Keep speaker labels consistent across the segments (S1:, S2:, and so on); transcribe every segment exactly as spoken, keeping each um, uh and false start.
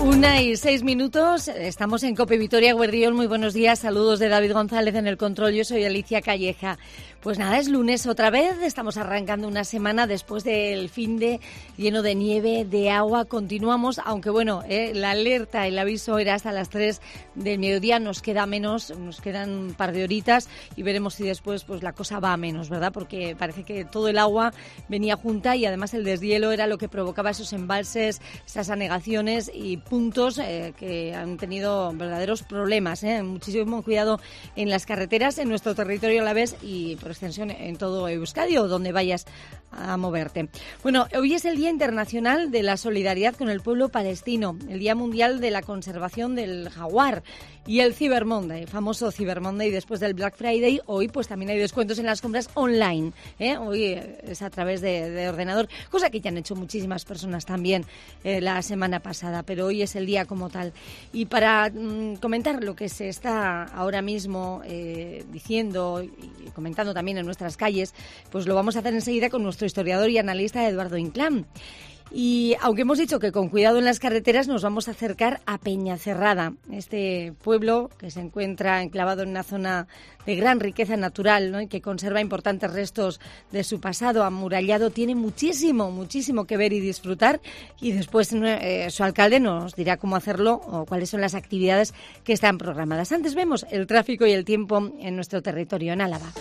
S1: Una y seis minutos, estamos en COPE Vitoria Guardiol. Muy buenos días, saludos de David González en el control. Yo soy Alicia Calleja. Pues nada, es lunes otra vez, estamos arrancando una semana después del finde lleno de nieve, de agua. Continuamos, aunque bueno, eh, la alerta, el aviso era hasta las tres del mediodía, nos queda menos, nos quedan un par de horitas y veremos si después pues la cosa va a menos, ¿verdad? Porque parece que todo el agua venía junta y además el deshielo era lo que provocaba esos embalses, esas anegaciones y puntos eh, que han tenido verdaderos problemas, ¿eh? Muchísimo cuidado en las carreteras, en nuestro territorio alavés y por extensión en todo Euskadi o donde vayas a moverte. Bueno, hoy es el Día Internacional de la Solidaridad con el Pueblo Palestino, el Día Mundial de la Conservación del Jaguar y el Cyber Monday, famoso Cyber Monday después del Black Friday. Hoy pues también hay descuentos en las compras online, ¿eh? Hoy es a través de, de ordenador, cosa que ya han hecho muchísimas personas también eh, la semana pasada, pero hoy es el día como tal. Y para mmm, comentar lo que se está ahora mismo eh, diciendo y comentando también en nuestras calles, pues lo vamos a hacer enseguida con nuestro historiador y analista Eduardo Inclán. Y aunque hemos dicho que con cuidado en las carreteras, nos vamos a acercar a Peñacerrada, este pueblo que se encuentra enclavado en una zona de gran riqueza natural, ¿no? Y que conserva importantes restos de su pasado amurallado. Tiene muchísimo, muchísimo que ver y disfrutar, y después eh, su alcalde nos dirá cómo hacerlo o cuáles son las actividades que están programadas. Antes vemos el tráfico y el tiempo en nuestro territorio, en Álava.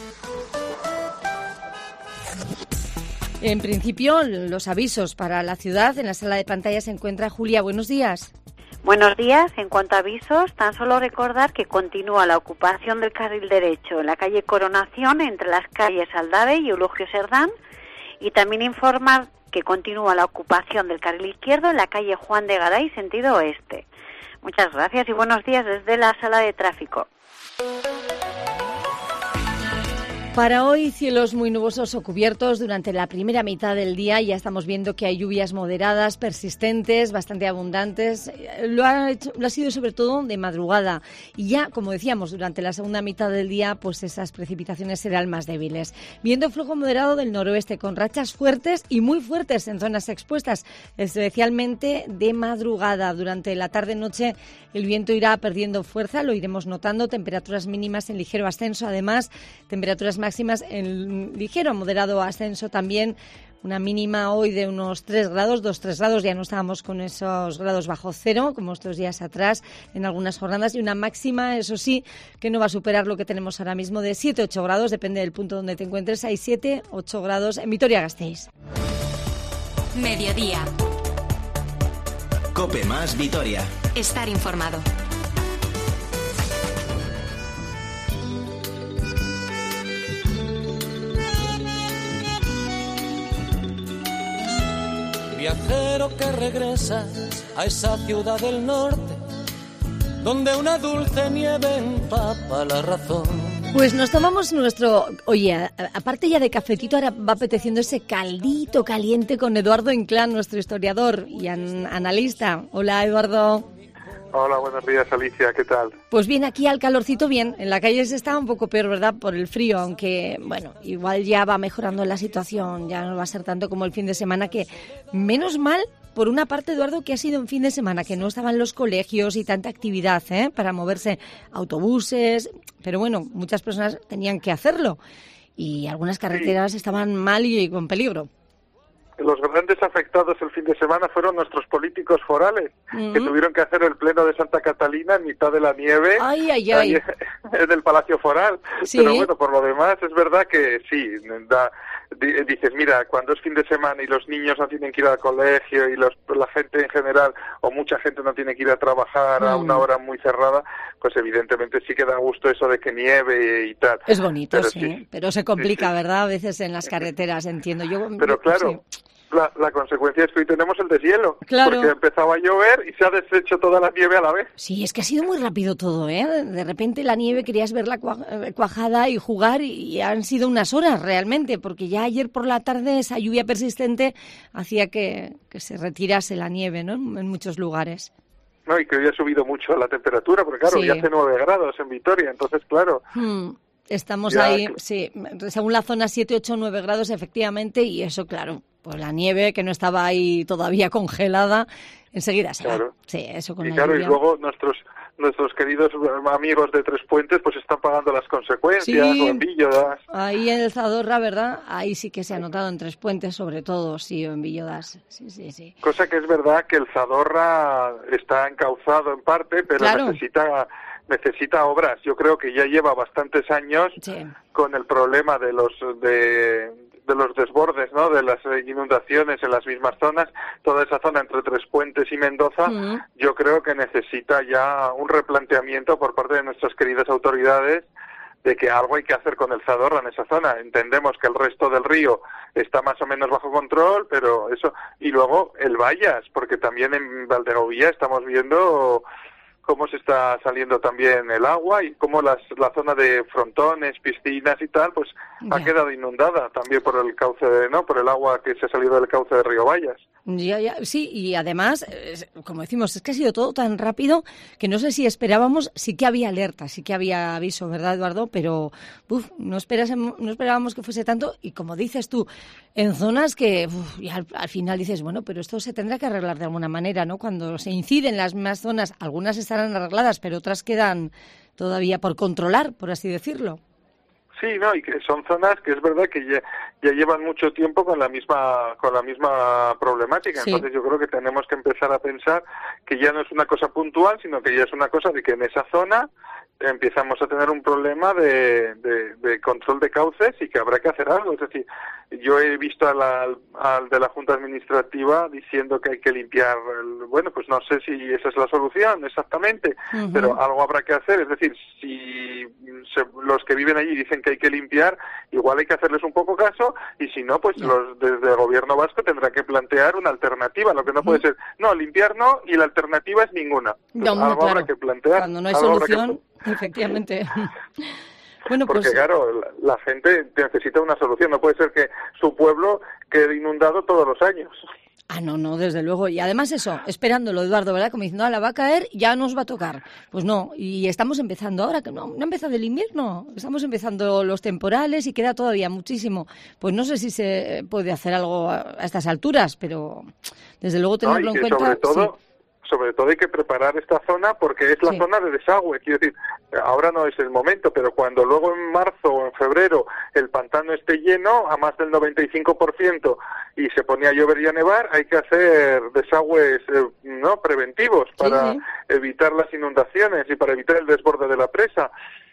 S1: En principio, los avisos para la ciudad. En la sala de pantalla se encuentra Julia. Buenos días.
S2: Buenos días. En cuanto a avisos, tan solo recordar que continúa la ocupación del carril derecho en la calle Coronación entre las calles Aldave y Eulogio Serdán, y también informar que continúa la ocupación del carril izquierdo en la calle Juan de Garay, sentido oeste. Muchas gracias y buenos días desde la sala de tráfico.
S1: Para hoy, cielos muy nubosos o cubiertos durante la primera mitad del día. Ya estamos viendo que hay lluvias moderadas, persistentes, bastante abundantes. Lo ha, hecho, lo ha sido sobre todo de madrugada. Y ya, como decíamos, durante la segunda mitad del día, pues esas precipitaciones serán más débiles. Viento flujo moderado del noroeste, con rachas fuertes y muy fuertes en zonas expuestas, especialmente de madrugada. Durante la tarde-noche el viento irá perdiendo fuerza, lo iremos notando. Temperaturas mínimas en ligero ascenso, además, temperaturas máximas máximas en ligero moderado ascenso también. Una mínima hoy de unos tres grados, dos tres grados, ya no estábamos con esos grados bajo cero, como estos días atrás, en algunas jornadas, y una máxima, eso sí, que no va a superar lo que tenemos ahora mismo de siete ocho grados, depende del punto donde te encuentres. Hay siete ocho grados en Vitoria-Gasteiz.
S3: Mediodía.
S4: COPE más Vitoria.
S3: Estar informado.
S5: Viajero que regresa a esa ciudad del norte, donde una dulce nieve empapa la razón.
S1: Pues nos tomamos nuestro... Oye, aparte ya de cafetito, ahora va apeteciendo ese caldito caliente con Eduardo Inclán, nuestro historiador y an- analista. Hola, Eduardo.
S6: Hola, buenos días, Alicia, ¿qué tal?
S1: Pues bien, aquí al calorcito bien, en la calle se está un poco peor, ¿verdad?, por el frío, aunque, bueno, igual ya va mejorando la situación, ya no va a ser tanto como el fin de semana, que menos mal, por una parte, Eduardo, que ha sido un fin de semana, que no estaban los colegios y tanta actividad, ¿eh?, para moverse autobuses, pero bueno, muchas personas tenían que hacerlo y algunas carreteras sí estaban mal y con peligro.
S6: Los grandes afectados el fin de semana fueron nuestros políticos forales, uh-huh, que tuvieron que hacer el pleno de Santa Catalina en mitad de la nieve,
S1: ay, ay, ay.
S6: en el Palacio Foral. ¿Sí? Pero bueno, por lo demás es verdad que sí, da, di, dices, mira, cuando es fin de semana y los niños no tienen que ir al colegio y los, la gente en general, o mucha gente no tiene que ir a trabajar uh-huh. a una hora muy cerrada, pues evidentemente sí que da gusto eso de que nieve y tal.
S1: Es bonito,
S6: pero
S1: sí,
S6: sí,
S1: pero se complica,
S6: sí, sí.
S1: ¿verdad?, a veces en las carreteras, entiendo. Yo,
S6: pero
S1: yo,
S6: claro... Sí. La, la consecuencia es que hoy tenemos el deshielo,
S1: claro,
S6: porque empezaba a llover y se ha deshecho toda la nieve a la vez.
S1: Sí, es que ha sido muy rápido todo, ¿eh? De repente la nieve querías verla cuajada y jugar y han sido unas horas realmente, porque ya ayer por la tarde esa lluvia persistente hacía que, que se retirase la nieve, ¿no?, en muchos lugares.
S6: No, y que hoy ha subido mucho la temperatura, porque claro, sí, ya hace nueve grados en Vitoria, entonces claro...
S1: Hmm. Estamos
S6: ya,
S1: ahí, sí, según la zona siete, ocho, nueve grados efectivamente, y eso claro, pues la nieve que no estaba ahí todavía congelada, enseguida se
S6: claro.
S1: va. Sí, eso con
S6: y
S1: la
S6: claro,
S1: lluvia.
S6: Y luego nuestros nuestros queridos amigos de Tres Puentes pues están pagando las consecuencias,
S1: sí,
S6: o en Villodas.
S1: Ahí en el Zadorra, ¿verdad? Ahí sí que se ha notado en Tres Puentes, sobre todo, sí, o en Villodas. Sí, sí, sí.
S6: Cosa que es verdad que el Zadorra está encauzado en parte, pero
S1: claro.
S6: necesita necesita obras. Yo creo que ya lleva bastantes años
S1: sí.
S6: con el problema de los de de los desbordes, ¿no? De las inundaciones en las mismas zonas, toda esa zona entre Tres Puentes y Mendoza, mm. yo creo que necesita ya un replanteamiento por parte de nuestras queridas autoridades de que algo hay que hacer con el Zadorra en esa zona. Entendemos que el resto del río está más o menos bajo control, pero eso, y luego el Vallas, porque también en Valdegovía estamos viendo cómo se está saliendo también el agua y cómo las, la zona de frontones, piscinas y tal, pues ya. ha quedado inundada también por el cauce de, ¿no? Por el agua que se ha salido del cauce de Río Vallas.
S1: Ya, ya, sí, y además, como decimos, es que ha sido todo tan rápido que no sé si esperábamos, sí que había alerta, sí que había aviso, ¿verdad, Eduardo? Pero uf, no, esperas, no esperábamos que fuese tanto y como dices tú, en zonas que uf, y al, al final dices, bueno, pero esto se tendrá que arreglar de alguna manera, ¿no? Cuando se incide en las más zonas, algunas estarán arregladas, pero otras quedan todavía por controlar, por así decirlo.
S6: Sí, no, y que son zonas que es verdad que ya, ya llevan mucho tiempo con la misma con la misma problemática. Sí. Entonces yo creo que tenemos que empezar a pensar que ya no es una cosa puntual, sino que ya es una cosa de que en esa zona empezamos a tener un problema de, de, de control de cauces y que habrá que hacer algo. Es decir, yo he visto a la, al de la Junta Administrativa diciendo que hay que limpiar, el, bueno, pues no sé si esa es la solución exactamente, uh-huh. pero algo habrá que hacer. Es decir, si se, los que viven allí dicen que hay que limpiar, igual hay que hacerles un poco caso y si no, pues yeah. los desde el gobierno vasco tendrán que plantear una alternativa. Lo que no uh-huh. puede ser, no, limpiar no y la alternativa es ninguna.
S1: No,
S6: algo
S1: claro.
S6: habrá que plantear.
S1: Cuando no hay solución, efectivamente. Bueno,
S6: porque
S1: pues...
S6: claro, la, la gente necesita una solución. No puede ser que su pueblo quede inundado todos los años.
S1: Ah, no, no, desde luego. Y además eso, esperándolo, Eduardo, ¿verdad? Como diciendo, ah, la va a caer, ya nos va a tocar. Pues no, y estamos empezando ahora, que no, no ha empezado el invierno, estamos empezando los temporales y queda todavía muchísimo. Pues no sé si se puede hacer algo a, a estas alturas, pero desde luego tenerlo
S6: no, y
S1: en
S6: que
S1: cuenta.
S6: Sobre todo,
S1: sí.
S6: Sobre todo hay que preparar esta zona porque es la sí. zona de desagüe. Quiero decir, ahora no es el momento, pero cuando luego en marzo o en febrero el pantano esté lleno a más del noventa y cinco por ciento y se pone a llover y a nevar, hay que hacer desagües eh, no preventivos para sí, sí. evitar las inundaciones y para evitar el desborde de la presa.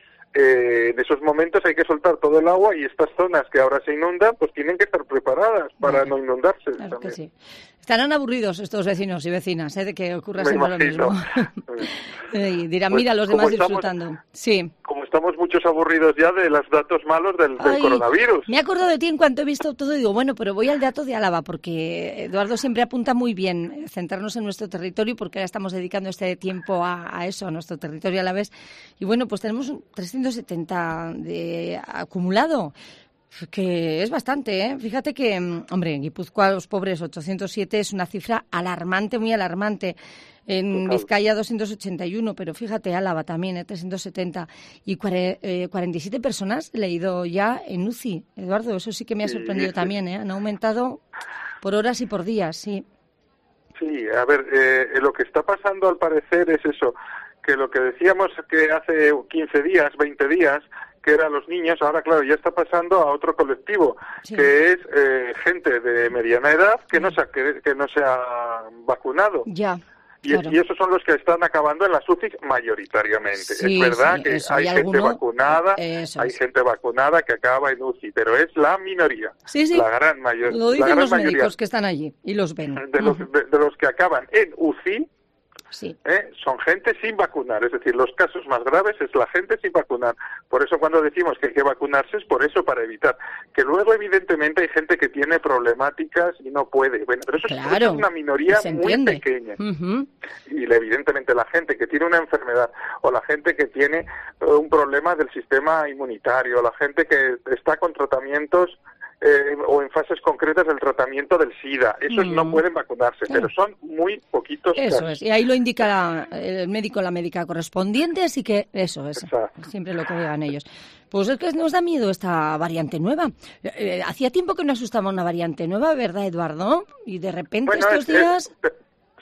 S6: Eh, en esos momentos hay que soltar todo el agua y estas zonas que ahora se inundan pues tienen que estar preparadas para vale. no inundarse.
S1: Claro
S6: también.
S1: Que sí. Estarán aburridos estos vecinos y vecinas ¿eh? de que ocurra Me siempre imagino. Lo mismo. Y dirán, pues, mira, los demás estamos, disfrutando. Sí.
S6: Como estamos muchos aburridos ya de los datos malos del, del Ay, coronavirus.
S1: Me acuerdo de ti en cuanto he visto todo y digo, bueno, pero voy al dato de Álava porque Eduardo siempre apunta muy bien centrarnos en nuestro territorio porque ahora estamos dedicando este tiempo a, a eso, a nuestro territorio alavés. Y bueno, pues tenemos trescientos setenta de acumulado. Que es bastante, ¿eh? Fíjate que, hombre, en Guipúzcoa los pobres ochocientos siete es una cifra alarmante, muy alarmante. En Vizcaya doscientos ochenta y uno, pero fíjate, Álava también, ¿eh? trescientos setenta. Y cuarenta y siete personas he leído ya en U C I. Eduardo, eso sí que me ha sorprendido sí, sí. también, ¿eh? Han aumentado por horas y por días, sí.
S6: Sí, a ver, eh, lo que está pasando al parecer es eso, que lo que decíamos que hace quince días, veinte días, que eran los niños, ahora claro, ya está pasando a otro colectivo, sí. que es eh, gente de mediana edad que no se ha, que, que no se ha vacunado.
S1: Ya.
S6: Y,
S1: claro.
S6: y esos son los que están acabando en las U C I mayoritariamente.
S1: Sí,
S6: es verdad
S1: sí,
S6: que
S1: eso.
S6: hay
S1: ¿Y
S6: gente
S1: alguno?
S6: vacunada,
S1: Eso
S6: hay
S1: es.
S6: gente vacunada que acaba en U C I, pero es la minoría.
S1: Sí, sí.
S6: La gran mayoría.
S1: Lo dicen
S6: la gran
S1: los
S6: mayoría
S1: médicos que están allí y los ven.
S6: De los, de, de los que acaban en U C I,
S1: sí.
S6: ¿eh? son gente sin vacunar, es decir, los casos más graves es la gente sin vacunar. Por eso cuando decimos que hay que vacunarse es por eso, para evitar. Que luego evidentemente hay gente que tiene problemáticas y no puede. Bueno, pero eso,
S1: claro,
S6: es, eso es una minoría muy
S1: entiende.
S6: pequeña.
S1: Uh-huh.
S6: Y evidentemente la gente que tiene una enfermedad o la gente que tiene uh, un problema del sistema inmunitario, la gente que está con tratamientos Eh, o en fases concretas del tratamiento del SIDA. Esos mm. no pueden vacunarse, claro. pero son muy poquitos
S1: Eso
S6: casos.
S1: es, y ahí lo indica la, el médico o la médica correspondiente, así que eso es Exacto. siempre lo que digan ellos. Pues es que nos da miedo esta variante nueva. Eh, hacía tiempo que no asustaba una variante nueva, ¿verdad, Eduardo? Y de repente
S6: bueno,
S1: estos
S6: es,
S1: días...
S6: Es,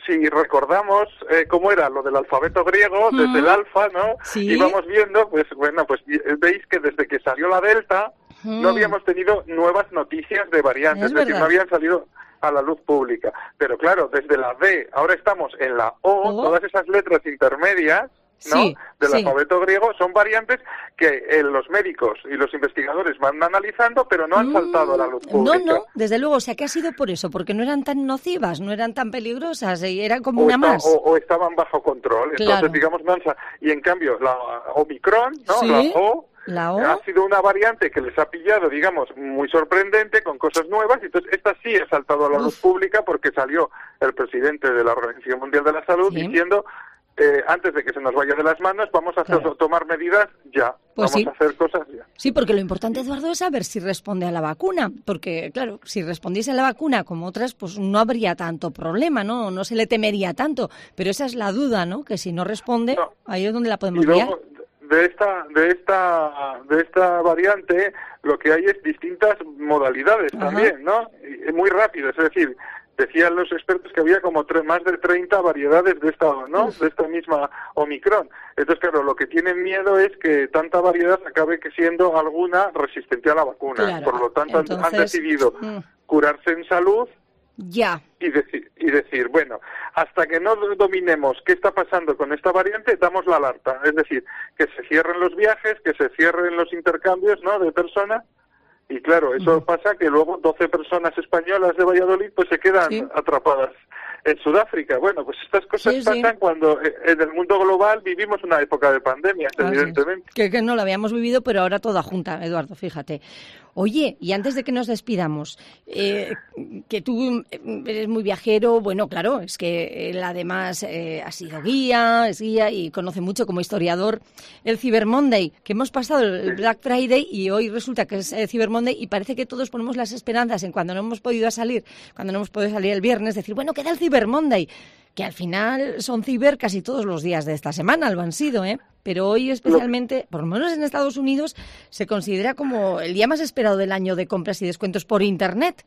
S6: si recordamos eh, cómo era lo del alfabeto griego, uh-huh. desde el alfa, ¿no?
S1: Sí.
S6: Y vamos viendo, pues bueno, pues veis que desde que salió la delta, uh-huh. no habíamos tenido nuevas noticias de variantes, es, es decir, no habían salido a la luz pública. Pero claro, desde la D, ahora estamos en la O, uh-huh. todas esas letras intermedias, ¿no?
S1: Sí,
S6: del
S1: sí.
S6: alfabeto griego son variantes que eh, los médicos y los investigadores van analizando, pero no han mm, saltado a la luz pública.
S1: No, no, desde luego, o sea, que ha sido por eso, porque no eran tan nocivas, no eran tan peligrosas, y eran como
S6: o
S1: una
S6: está,
S1: más.
S6: O, o estaban bajo control,
S1: claro.
S6: entonces digamos, no han, y en cambio la Omicron, ¿no?
S1: ¿Sí?
S6: La O,
S1: La O
S6: ha sido una variante que les ha pillado, digamos, muy sorprendente, con cosas nuevas, y entonces esta sí ha saltado a la Uf. luz pública porque salió el presidente de la Organización Mundial de la Salud ¿Sí? diciendo Eh, antes de que se nos vaya de las manos, vamos a hacer, claro. tomar medidas ya,
S1: pues
S6: vamos
S1: sí.
S6: a hacer cosas ya.
S1: Sí, porque lo importante, Eduardo, es saber si responde a la vacuna, porque, claro, si respondiese a la vacuna como otras, pues no habría tanto problema, ¿no? No se le temería tanto, pero esa es la duda, ¿no? Que si no responde, no. ahí es donde la podemos liar.
S6: De esta, de esta, de esta variante, lo que hay es distintas modalidades Ajá. también, ¿no? Y muy rápidas, es decir, decían los expertos que había como tre- más de treinta variedades de esta, ¿no? de esta misma Omicron. Entonces, claro, lo que tienen miedo es que tanta variedad acabe que siendo alguna resistente a la vacuna.
S1: Claro.
S6: Por lo tanto,
S1: Entonces,
S6: han decidido
S1: mm.
S6: curarse en salud
S1: ya.
S6: y, deci- y decir, bueno, hasta que no dominemos qué está pasando con esta variante, damos la alerta. Es decir, que se cierren los viajes, que se cierren los intercambios, ¿no? de personas. Y claro, eso uh-huh. pasa que luego doce personas españolas de Valladolid pues se quedan sí. atrapadas en Sudáfrica. Bueno, pues estas cosas sí, pasan sí. cuando en el mundo global vivimos una época de pandemia, ah, evidentemente.
S1: Que, que no lo habíamos vivido, pero ahora toda junta, Eduardo, fíjate. Oye, y antes de que nos despidamos, eh, que tú eres muy viajero, bueno, claro, es que él además eh, ha sido guía, es guía y conoce mucho como historiador el Cyber Monday, que hemos pasado el Black Friday y hoy resulta que es el Cyber Monday y parece que todos ponemos las esperanzas en cuando no hemos podido salir, cuando no hemos podido salir el viernes, decir, bueno, queda el Cyber Monday, que al final son ciber casi todos los días de esta semana, lo han sido, ¿eh? Pero hoy especialmente, por lo menos en Estados Unidos, se considera como el día más esperado del año de compras y descuentos por Internet.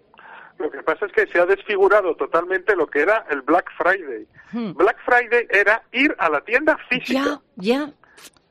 S6: Lo que pasa es que se ha desfigurado totalmente lo que era el Black Friday. Hmm. Black Friday era ir a la tienda física.
S1: Ya, ya.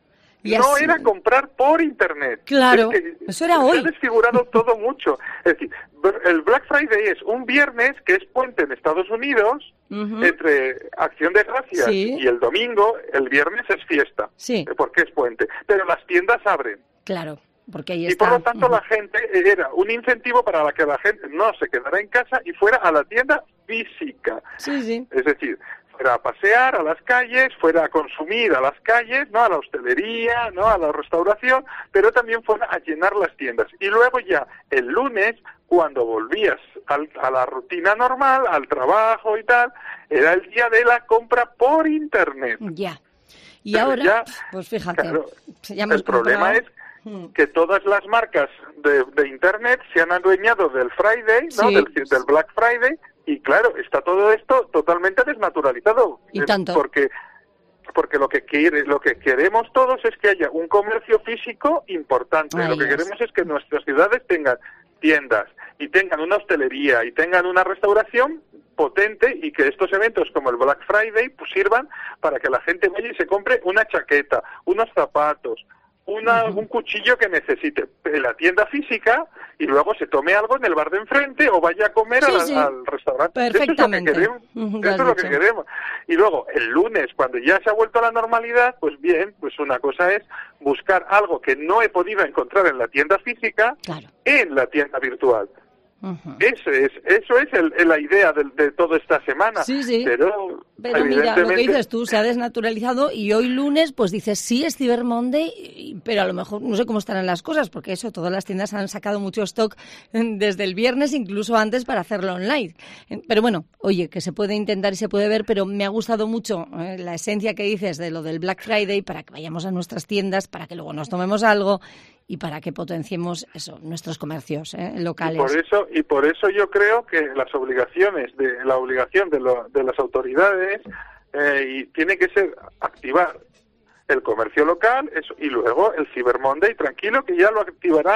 S1: Y
S6: no
S1: así...
S6: era comprar por Internet.
S1: Claro,
S6: es que
S1: eso era
S6: se
S1: hoy.
S6: Se ha desfigurado todo mucho. Es decir, el Black Friday es un viernes que es puente en Estados Unidos, uh-huh. entre Acción de Gracias sí. y el domingo, el viernes es fiesta,
S1: sí.
S6: porque es puente. Pero las tiendas abren.
S1: Claro, porque ahí
S6: y
S1: está.
S6: Y por lo tanto
S1: uh-huh.
S6: la gente, era un incentivo para que la gente no se quedara en casa y fuera a la tienda física.
S1: Sí, sí.
S6: Es decir, fuera a pasear a las calles, fuera a consumir a las calles, no a la hostelería, no a la restauración, pero también fuera a llenar las tiendas. Y luego ya el lunes, cuando volvías al, a la rutina normal, al trabajo y tal, era el día de la compra por Internet.
S1: Ya. Y
S6: pero
S1: ahora,
S6: ya,
S1: pues fíjate,
S6: claro,
S1: ya hemos
S6: el problema es que todas las marcas de, de Internet se han adueñado del Friday, ¿no?
S1: Sí.
S6: Del, del Black Friday. Y claro, está todo esto totalmente desnaturalizado.
S1: Y tanto.
S6: Porque, porque lo que quiere, lo que queremos todos es que haya un comercio físico importante.
S1: Ay,
S6: lo que
S1: Dios.
S6: queremos es que nuestras ciudades tengan tiendas y tengan una hostelería y tengan una restauración potente y que estos eventos como el Black Friday pues sirvan para que la gente vaya y se compre una chaqueta, unos zapatos, Una, uh-huh. un cuchillo que necesite en la tienda física y luego se tome algo en el bar de enfrente o vaya a comer
S1: sí,
S6: a la,
S1: sí.
S6: al restaurante.
S1: Perfectamente.
S6: Eso es lo que queremos.
S1: Uh-huh,
S6: Eso es lo que queremos. Y luego, el lunes, cuando ya se ha vuelto a la normalidad, pues bien, pues una cosa es buscar algo que no he podido encontrar en la tienda física
S1: claro.
S6: en la tienda virtual.
S1: Uh-huh.
S6: Eso es, eso es el, el, la idea de, de toda esta semana.
S1: Sí, sí.
S6: Pero,
S1: Pero mira, lo que dices tú, se ha desnaturalizado y hoy lunes pues dices, sí, es Cyber Monday, pero a lo mejor no sé cómo estarán las cosas, porque eso, todas las tiendas han sacado mucho stock desde el viernes, incluso antes, para hacerlo online. Pero bueno, oye, que se puede intentar y se puede ver, pero me ha gustado mucho eh, la esencia que dices de lo del Black Friday, para que vayamos a nuestras tiendas, para que luego nos tomemos algo y para que potenciemos eso, nuestros comercios eh, locales.
S6: Y por eso, y por eso yo creo que las obligaciones, de la obligación de, lo, de las autoridades eh, y tiene que ser activar el comercio local eso, y luego el Cyber Monday, tranquilo, que ya lo activarán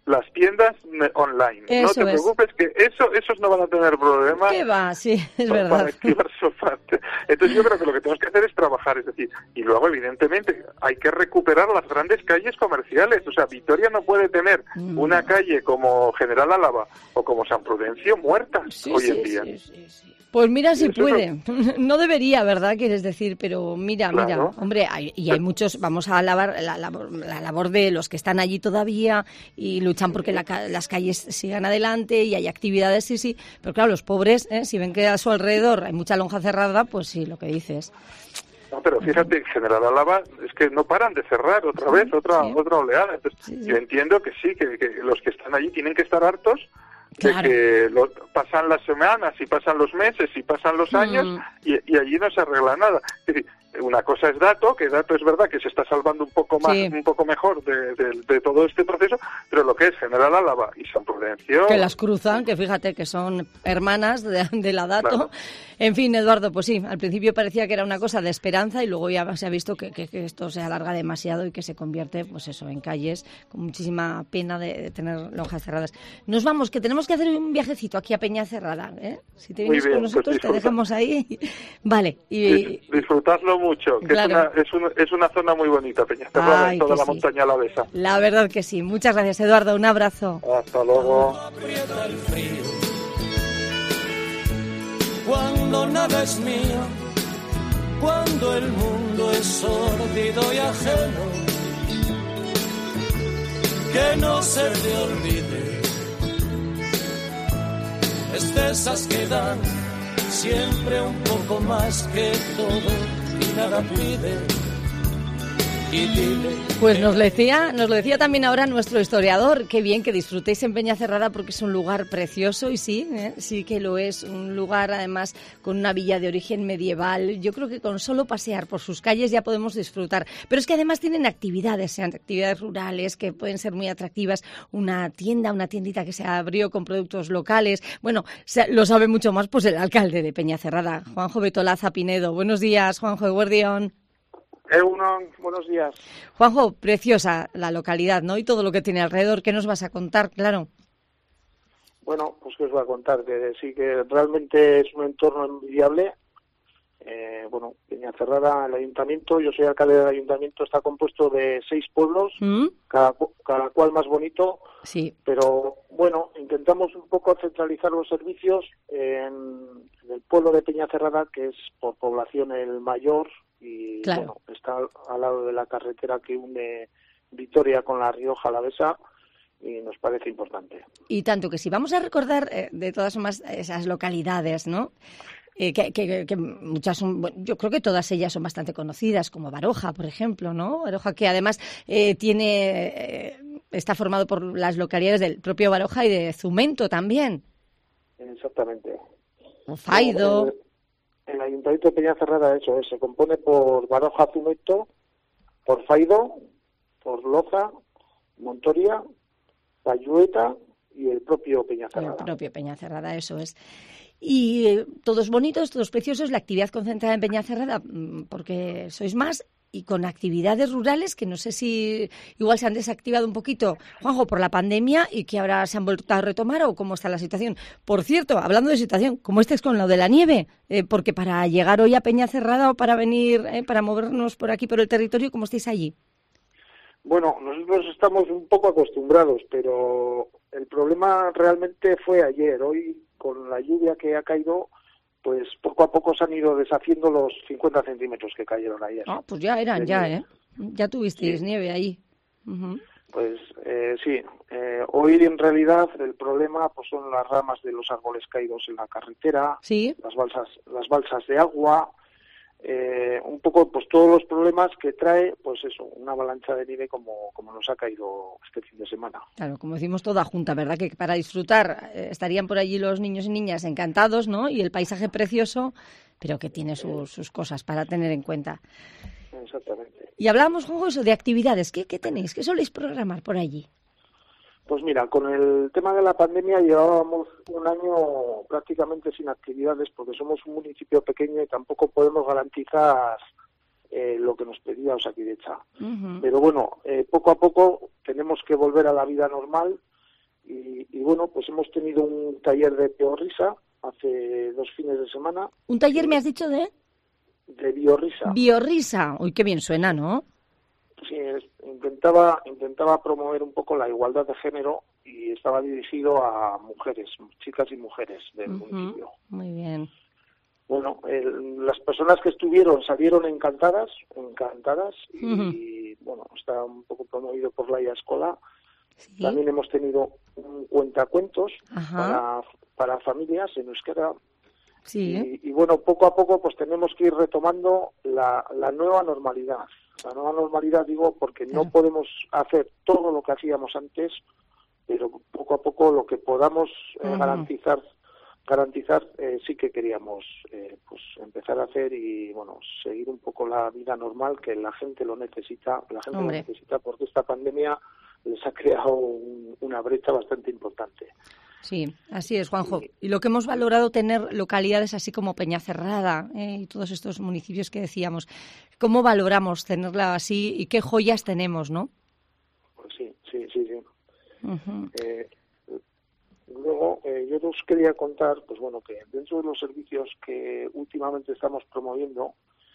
S6: las tiendas online.
S1: Eso
S6: no te
S1: es.
S6: preocupes, que eso, esos no van a tener problemas.
S1: ¿Qué va? Sí, es
S6: para,
S1: verdad.
S6: Para activar su parte. Entonces yo creo que lo que tenemos que hacer es trabajar, es decir, y luego evidentemente hay que recuperar las grandes calles comerciales. O sea, Vitoria no puede tener mm. una calle como General Álava o como San Prudencio muertas
S1: sí,
S6: hoy
S1: sí,
S6: en día.
S1: Sí, sí, sí. Pues mira si puede.
S6: No...
S1: no debería, ¿verdad? Quieres decir, pero mira,
S6: claro.
S1: mira, hombre, hay, y hay muchos, vamos a alabar la, la, la labor de los que están allí todavía y luchan porque la, las calles sigan adelante y hay actividades, sí, sí, pero claro, los pobres, ¿eh? Si ven que a su alrededor hay mucha lonja cerrada, pues sí, lo que dices.
S6: No, pero fíjate, General Álava es que no paran de cerrar otra vez, otra sí. otra oleada. Entonces, sí, sí. Yo entiendo que sí, que, que los que están allí tienen que estar hartos
S1: claro.
S6: de que lo, pasan las semanas y pasan los meses y pasan los años mm. y, y allí no se arregla nada. Es decir, una cosa es Dato, que Dato es verdad que se está salvando un poco más, sí. un poco mejor de, de, de todo este proceso, pero lo que es General Álava y San Prudencio...
S1: Que las cruzan, que fíjate que son hermanas de, de la Dato.
S6: Claro.
S1: En fin, Eduardo, pues sí, al principio parecía que era una cosa de esperanza y luego ya se ha visto que, que, que esto se alarga demasiado y que se convierte, pues eso, en calles con muchísima pena de, de tener lonjas cerradas. Nos vamos, que tenemos que hacer un viajecito aquí a Peñacerrada, ¿eh? Si te vienes con nosotros, pues te dejamos ahí. Vale. Y,
S6: disfrutadlo mucho, que claro. es, una, es, un, es una zona muy bonita, Peñacerrada, en toda la sí. montaña alavesa.
S1: La verdad que sí. Muchas gracias, Eduardo. Un abrazo.
S6: Hasta luego.
S5: Cuando nada es mío, cuando el mundo es sórdido y ajeno, que no se te olvide, es de esas que dan siempre un poco más que todo y nada pide.
S1: Pues nos lo decía, nos lo decía también ahora nuestro historiador, qué bien que disfrutéis en Peñacerrada porque es un lugar precioso y sí, ¿eh? sí que lo es, un lugar además con una villa de origen medieval. Yo creo que con solo pasear por sus calles ya podemos disfrutar, pero es que además tienen actividades, sean actividades rurales que pueden ser muy atractivas, una tienda, una tiendita que se abrió con productos locales. Bueno, lo sabe mucho más pues el alcalde de Peñacerrada, Juanjo Betolaza Pinedo. Buenos días, Juanjo Eguerdión.
S3: Eunon, buenos días.
S1: Juanjo, preciosa la localidad, ¿no? Y todo lo que tiene alrededor. ¿Qué nos vas a contar? Claro.
S3: Bueno, pues qué os voy a contar, que sí que realmente es un entorno envidiable. Eh, bueno, Peñacerrada, el ayuntamiento, yo soy alcalde del ayuntamiento, está compuesto de seis pueblos, ¿Mm? cada, cada cual más bonito.
S1: Sí.
S3: Pero bueno, intentamos un poco centralizar los servicios en, en el pueblo de Peñacerrada, que es por población el mayor. Y
S1: claro.
S3: bueno, está al lado de la carretera que une Vitoria con La Rioja Alavesa y nos parece importante.
S1: Y tanto que si vamos a recordar eh, de todas formas esas localidades, ¿no? Eh, que, que, que muchas son, bueno, yo creo que todas ellas son bastante conocidas, como Baroja, por ejemplo, ¿no? Baroja que además eh, tiene eh, está formado por las localidades del propio Baroja y de Zumento también.
S3: Exactamente.
S1: O Faido.
S3: No, el, el Ayuntamiento de Peñacerrada, eso es, se compone por Baroja, Zumento, por Faido, por Loza, Montoria, Payueta y el propio Peñacerrada.
S1: El propio Peñacerrada, eso es. Y eh, todos bonitos, todos preciosos, la actividad concentrada en Peñacerrada, porque sois más, y con actividades rurales que no sé si igual se han desactivado un poquito, Juanjo, por la pandemia y que ahora se han vuelto a retomar o cómo está la situación. Por cierto, hablando de situación, ¿cómo estáis con lo de la nieve? Eh, porque para llegar hoy a Peñacerrada o para venir, eh, para movernos por aquí, por el territorio, ¿cómo estáis allí?
S3: Bueno, nosotros estamos un poco acostumbrados, pero el problema realmente fue ayer. Hoy, con la lluvia que ha caído, pues poco a poco se han ido deshaciendo los cincuenta centímetros que cayeron ayer.
S1: Ah, pues ya eran, ya, ¿eh? Ya tuvisteis sí. nieve ahí. Uh-huh.
S3: Pues eh, sí, eh, hoy en realidad el problema pues son las ramas de los árboles caídos en la carretera,
S1: ¿sí?
S3: las balsas, las balsas de agua, eh, un poco pues todos los problemas que trae pues eso, una avalancha de nieve como, como nos ha caído este fin de semana.
S1: Claro, como decimos toda junta, ¿verdad? Que para disfrutar eh, estarían por allí los niños y niñas encantados, ¿no? Y el paisaje precioso, pero que tiene sus, sus cosas para tener en cuenta.
S3: Exactamente.
S1: Y hablábamos, Juanjo, eso de actividades. ¿Qué, qué tenéis? ¿Qué soléis programar por allí?
S3: Pues mira, con el tema de la pandemia llevábamos un año prácticamente sin actividades porque somos un municipio pequeño y tampoco podemos garantizar eh, lo que nos pedía Osakidetza. Uh-huh. Pero bueno, eh, poco a poco tenemos que volver a la vida normal Y, y bueno, pues hemos tenido un taller de biorrisa hace dos fines de semana.
S1: ¿Un taller me has dicho de?
S3: De biorrisa.
S1: Biorrisa. Uy, qué bien suena, ¿no?
S3: Sí, es, intentaba, intentaba promover un poco la igualdad de género y estaba dirigido a mujeres, chicas y mujeres del uh-huh. municipio.
S1: Muy bien.
S3: Bueno, el, las personas que estuvieron salieron encantadas, encantadas, uh-huh. y bueno, está un poco promovido por la Escola. ¿Sí? También hemos tenido un cuentacuentos para, para familias en euskera.
S1: Sí.
S3: Y, y bueno, poco a poco pues tenemos que ir retomando la, la nueva normalidad. La nueva normalidad digo porque claro. no podemos hacer todo lo que hacíamos antes, pero poco a poco lo que podamos eh, uh-huh. garantizar garantizar eh, sí que queríamos eh, pues empezar a hacer y bueno seguir un poco la vida normal que la gente lo necesita, la gente
S1: Hombre.
S3: lo necesita porque esta pandemia les ha creado un, una brecha bastante importante.
S1: Sí, así es, Juanjo. Y lo que hemos valorado tener localidades así como Peñacerrada ¿eh? y todos estos municipios que decíamos, ¿cómo valoramos tenerla así y qué joyas tenemos, no?
S3: Pues sí, sí, sí, sí.
S1: Uh-huh.
S3: Eh, luego, eh, yo os quería contar, pues bueno, que dentro de los servicios que últimamente estamos promoviendo,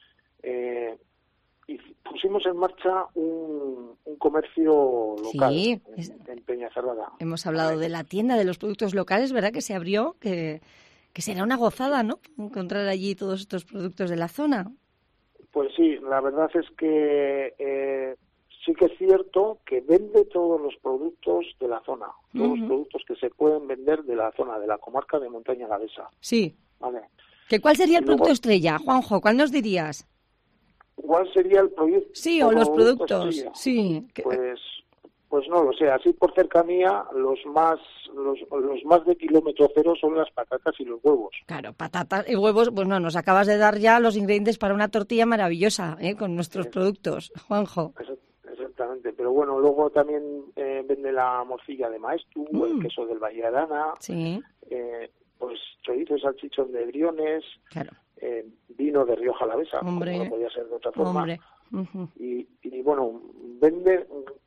S3: eh, y pusimos en marcha un, un comercio local
S1: sí,
S3: en,
S1: es,
S3: en Peñacerrada.
S1: Hemos hablado de la tienda de los productos locales, ¿verdad? Que se abrió, que, que será una gozada, ¿no? Encontrar allí todos estos productos de la zona.
S3: Pues sí, la verdad es que eh, sí que es cierto que vende todos los productos de la zona, todos uh-huh. los productos que se pueden vender de la zona, de la comarca de Montaña Alavesa.
S1: Sí.
S3: Vale.
S1: ¿Que ¿Cuál sería el
S3: luego,
S1: producto estrella, Juanjo? ¿Cuál nos dirías?
S3: ¿Cuál sería el proyecto?
S1: Sí, o los productos, sí.
S3: Pues, pues no lo sé. Así por cercanía, los más, los, los más de kilómetro cero son las patatas y los huevos.
S1: Claro, patatas y huevos, pues no, nos acabas de dar ya los ingredientes para una tortilla maravillosa, ¿eh? Con nuestros sí. productos, Juanjo.
S3: Exactamente, pero bueno, luego también eh, vende la morcilla de Maestu, mm. el queso del Valle de Arana,
S1: sí.
S3: eh, pues chorizo y salchichón de Briones,
S1: claro.
S3: eh, vino de Rioja Alavesa,
S1: Hombre.
S3: como no podía ser de otra forma.
S1: Uh-huh.
S3: Y, y bueno, vende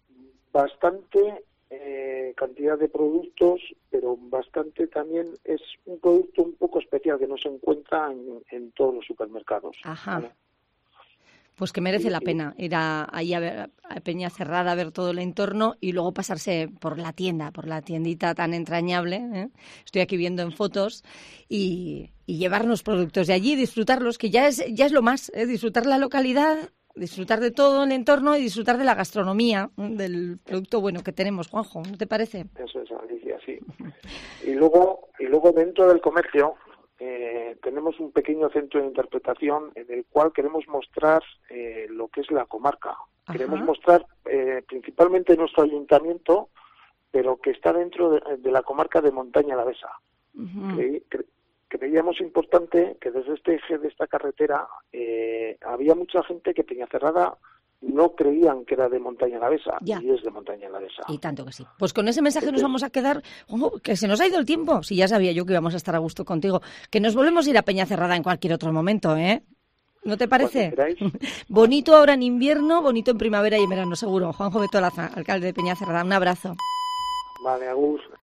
S3: bastante eh, cantidad de productos, pero bastante también es un producto un poco especial que no se encuentra en, en todos los supermercados.
S1: Ajá.
S3: ¿Vale?
S1: Pues que merece la pena ir a, ahí a, ver, a Peñacerrada a ver todo el entorno y luego pasarse por la tienda, por la tiendita tan entrañable. ¿eh? Estoy aquí viendo en fotos y, y llevarnos productos de allí, disfrutarlos, que ya es ya es lo más, ¿eh? Disfrutar la localidad, disfrutar de todo el entorno y disfrutar de la gastronomía, ¿eh? Del producto bueno que tenemos, Juanjo, ¿no te parece?
S3: Eso es, Alicia, sí. Y luego, y luego dentro del comercio Eh, tenemos un pequeño centro de interpretación en el cual queremos mostrar eh, lo que es la comarca. Ajá. Queremos mostrar eh, principalmente nuestro ayuntamiento, pero que está dentro de, de la comarca de Montaña Alavesa. Uh-huh. Cre, cre, creíamos importante que desde este eje de esta carretera eh, había mucha gente que Peñacerrada no creían que era de Montaña Alavesa,
S1: ya.
S3: y es de Montaña Alavesa.
S1: Y tanto que sí. Pues con ese mensaje nos vamos a quedar, oh, que se nos ha ido el tiempo. Si ya sabía yo que íbamos a estar a gusto contigo. Que nos volvemos a ir a Peñacerrada en cualquier otro momento, ¿eh? ¿No te parece? Bonito ahora en invierno, bonito en primavera y en verano, seguro. Juanjo Betolaza, alcalde de Peñacerrada. Un abrazo.
S3: Vale, Agus.